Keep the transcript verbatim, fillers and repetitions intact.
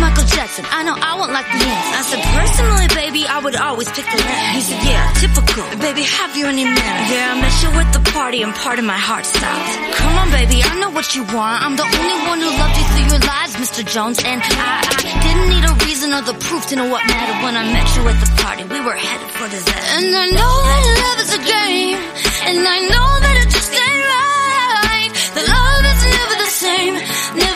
Michael Jackson, I know I won't like the ends. I said, personally, baby, I would always pick the left. He said, yeah, typical. Baby, have you any manners? Yeah, I met you at the party and part of my heart stopped. Come on, baby, I know what you want. I'm the only one who loved you through your lives, Mister Jones. And I, I didn't need a reason or the proof to know what mattered when I met you at the party. We were headed for disaster. And I know that love is a game, and I know that it just ain't right. That love is never the same. Never